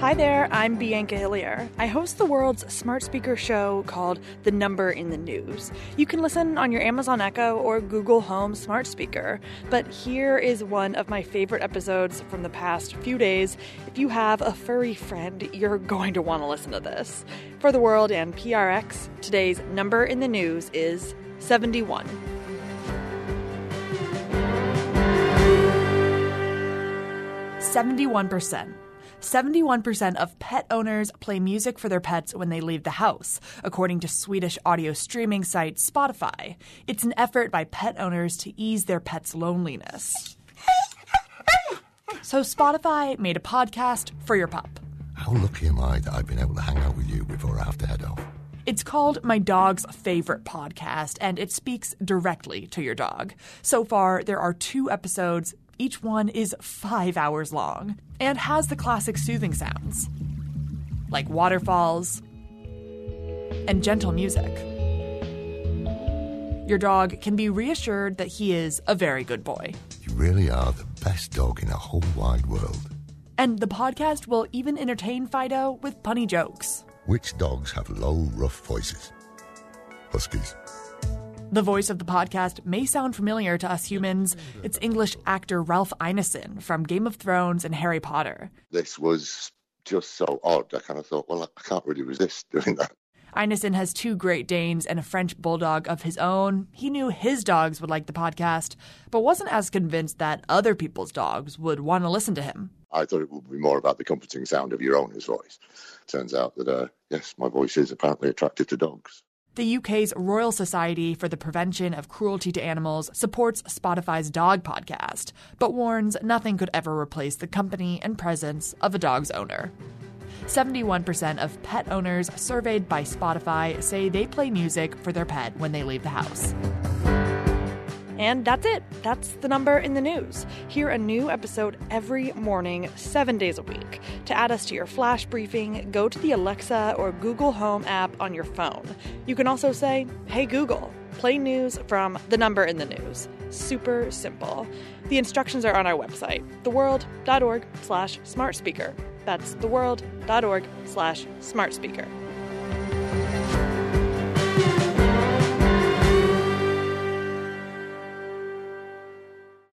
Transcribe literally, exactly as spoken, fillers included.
Hi there, I'm Bianca Hillier. I host the world's smart speaker show called The Number in the News. You can listen on your Amazon Echo or Google Home smart speaker. But here is one of my favorite episodes from the past few days. If you have a furry friend, you're going to want to listen to this. For The World and P R X, today's Number in the News is seventy-one. seventy-one percent. seventy-one percent of pet owners play music for their pets when they leave the house, according to Swedish audio streaming site Spotify. It's an effort by pet owners to ease their pets' loneliness. So Spotify made a podcast for your pup. How lucky am I that I've been able to hang out with you before I have to head off? It's called My Dog's Favorite Podcast, and it speaks directly to your dog. So far, there are two episodes. Each one is five hours long and has the classic soothing sounds, like waterfalls and gentle music. Your dog can be reassured that he is a very good boy. You really are the best dog in the whole wide world. And the podcast will even entertain Fido with punny jokes. Which dogs have low, rough voices? Huskies. The voice of the podcast may sound familiar to us humans. It's English actor Ralph Ineson from Game of Thrones and Harry Potter. This was just so odd. I kind of thought, well, I can't really resist doing that. Ineson has two Great Danes and a French bulldog of his own. He knew his dogs would like the podcast, but wasn't as convinced that other people's dogs would want to listen to him. I thought it would be more about the comforting sound of your owner's voice. Turns out that, uh, yes, my voice is apparently attractive to dogs. The U K's Royal Society for the Prevention of Cruelty to Animals supports Spotify's dog podcast, but warns nothing could ever replace the company and presence of a dog's owner. seventy-one percent of pet owners surveyed by Spotify say they play music for their pet when they leave the house. And that's it. That's the number in the news. Hear a new episode every morning, seven days a week. To add us to your flash briefing, go to the Alexa or Google Home app on your phone. You can also say, "Hey Google, play news from the number in the news." Super simple. The instructions are on our website, theworld.org slash smart speaker. That's theworld.org slash smart speaker.